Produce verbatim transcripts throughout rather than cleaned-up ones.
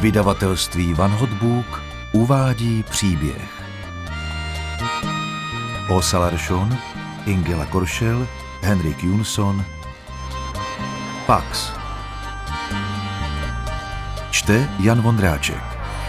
Vydavatelství Van Hotbook uvádí příběh. Åsa Larsson, Ingela Koršel, Henrik Jonsson, Pax. Čte Jan Vondráček.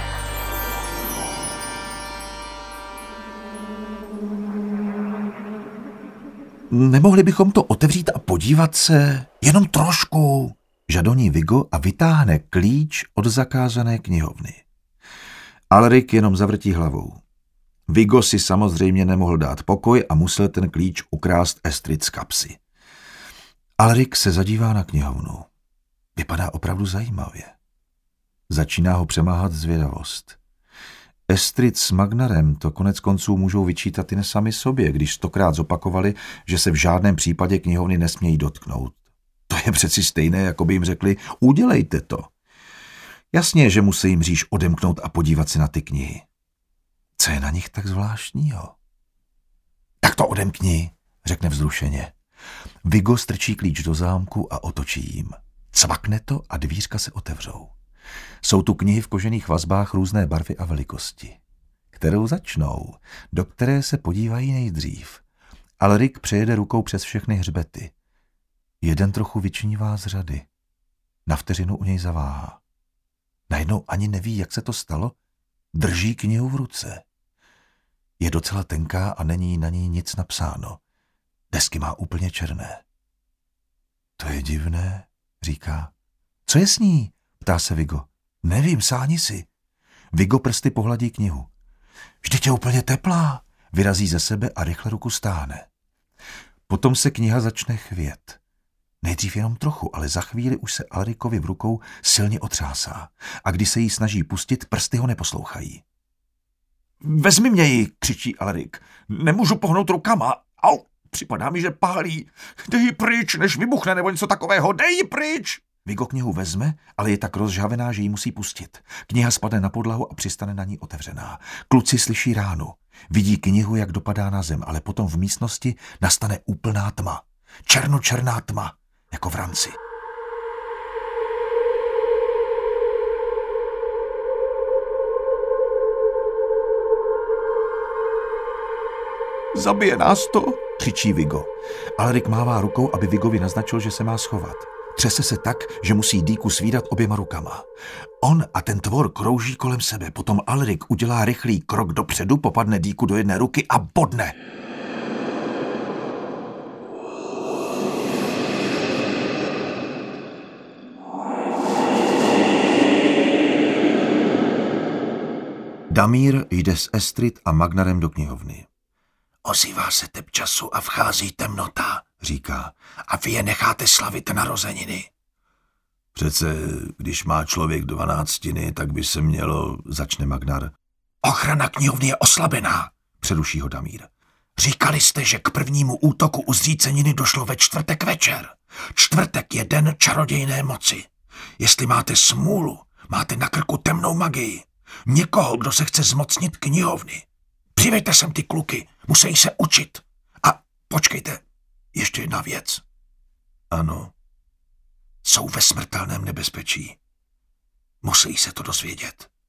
Nemohli bychom to otevřít a podívat se? Jenom trošku, žadoní Viggo a vytáhne klíč od zakázané knihovny. Alrik jenom zavrtí hlavou. Viggo si samozřejmě nemohl dát pokoj a musel ten klíč ukrást Estrid z kapsy. Alrik se zadívá na knihovnu. Vypadá opravdu zajímavě. Začíná ho přemáhat zvědavost. Estrid s Magnarem to konec konců můžou vyčítat jen sami sobě, když stokrát zopakovali, že se v žádném případě knihovny nesmějí dotknout. To je přeci stejné, jako by jim řekli, udělejte to. Jasně, že musí mříž odemknout a podívat se na ty knihy. Co je na nich tak zvláštního? Tak to odemkni, řekne vzrušeně. Viggo strčí klíč do zámku a otočí jim. Cvakne to a dvířka se otevřou. Jsou tu knihy v kožených vazbách různé barvy a velikosti. Kterou začnou, do které se podívají nejdřív. Alrik přejede rukou přes všechny hřbety. Jeden trochu vyčnívá z řady. Na vteřinu u něj zaváhá. Najednou ani neví, jak se to stalo. Drží knihu v ruce. Je docela tenká a není na ní nic napsáno. Desky má úplně černé. To je divné, říká. Co je s ní? Ptá se Viggo. Nevím, sáhni si. Viggo prsty pohladí knihu. Vždyť je úplně teplá. Vyrazí ze sebe a rychle ruku stáhne. Potom se kniha začne chvět. Nejdřív jenom trochu, ale za chvíli už se Alrikovi v rukou silně otřásá. A když se jí snaží pustit, prsty ho neposlouchají. Vezmi mě ji, křičí Alrik. Nemůžu pohnout rukama. Au, připadá mi, že pálí. Dej ji pryč, než vybuchne nebo něco takového. Dej ji pryč. Viggo knihu vezme, ale je tak rozžhavená, že ji musí pustit. Kniha spadne na podlahu a přistane na ní otevřená. Kluci slyší ránu. Vidí knihu, jak dopadá na zem, ale potom v místnosti nastane úplná tma. Černočerná tma, jako v ranci. Zabije nás to, křičí Viggo. Alrik mává rukou, aby Viggovi naznačil, že se má schovat. Třese se tak, že musí dýku svírat oběma rukama. On a ten tvor krouží kolem sebe, potom Alrik udělá rychlý krok dopředu, popadne dýku do jedné ruky a bodne. Damír jde s Estrid a Magnarem do knihovny. Ozývá se tep času a vchází temnota, říká, a vy je necháte slavit narozeniny. Přece, když má člověk dvanáctiny, tak by se mělo, začne Magnar. Ochrana knihovny je oslabená, přeruší ho Damír. Říkali jste, že k prvnímu útoku u zříceniny došlo ve čtvrtek večer. Čtvrtek je den čarodějné moci. Jestli máte smůlu, máte na krku temnou magii. Někoho, kdo se chce zmocnit knihovny. Přivejte sem ty kluky, musí se učit. A počkejte, ještě jedna věc. Ano, jsou ve smrtelném nebezpečí. Musí se to dozvědět.